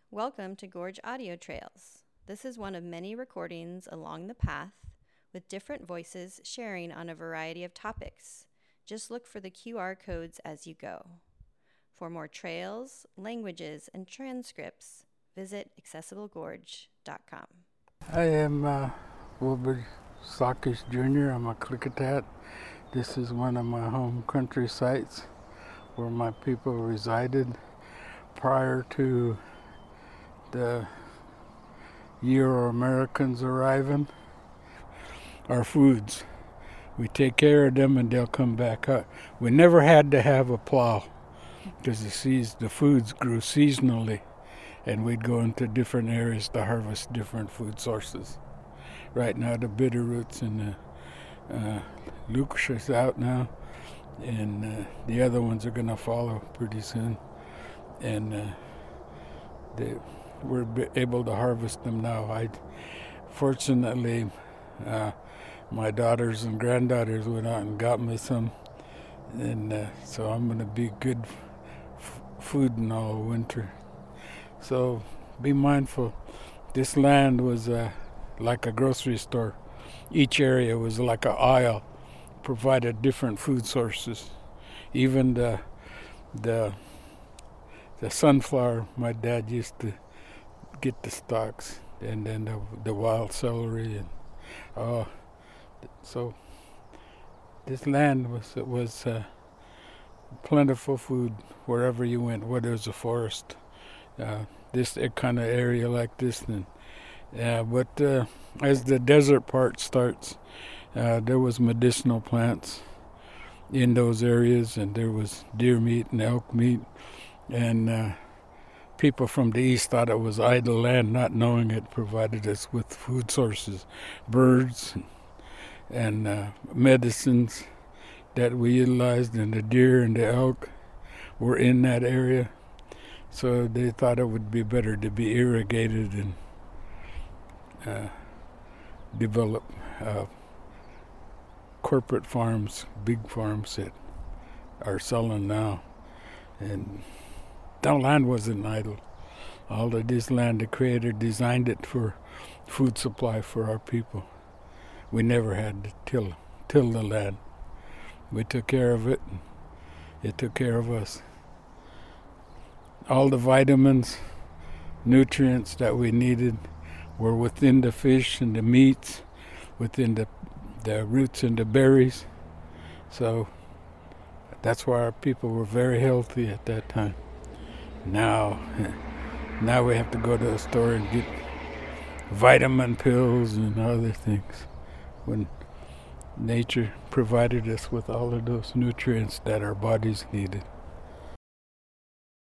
Welcome to Gorge Audio Trails. This is one of many recordings along the path with different voices sharing on a variety of topics. Just look for the QR codes as you go. For more trails, languages, and transcripts, visit accessiblegorge.com. I am Wilbur Sockish Jr. I'm a Klickitat. This is one of my home country sites where my people resided prior to the Euro-Americans arriving. Our foods, we take care of them and they'll come back up. We never had to have a plow because the foods grew seasonally, and we'd go into different areas to harvest different food sources. Right now the bitterroots and the lucas out now, and the other ones are going to follow pretty soon. And we're able to harvest them now. Fortunately, my daughters and granddaughters went out and got me some, and so I'm going to be good food in all winter. So be mindful. This land was like a grocery store. Each area was like an aisle, provided different food sources. Even the sunflower, my dad used to get the stalks, and then the wild celery, and so this land was plentiful food wherever you went, whether it was a forest, this kind of area like this. But as the desert part starts, there was medicinal plants in those areas, and there was deer meat and elk meat, and people from the east thought it was idle land, not knowing it provided us with food sources, birds and medicines that we utilized, and the deer and the elk were in that area. So they thought it would be better to be irrigated and develop corporate farms, big farms that are selling now. And that land wasn't idle. All of this land, the Creator designed it for food supply for our people. We never had to till the land. We took care of it, and it took care of us. All the vitamins, nutrients that we needed were within the fish and the meats, within the roots and the berries. So that's why our people were very healthy at that time. Now we have to go to a store and get vitamin pills and other things, when nature provided us with all of those nutrients that our bodies needed.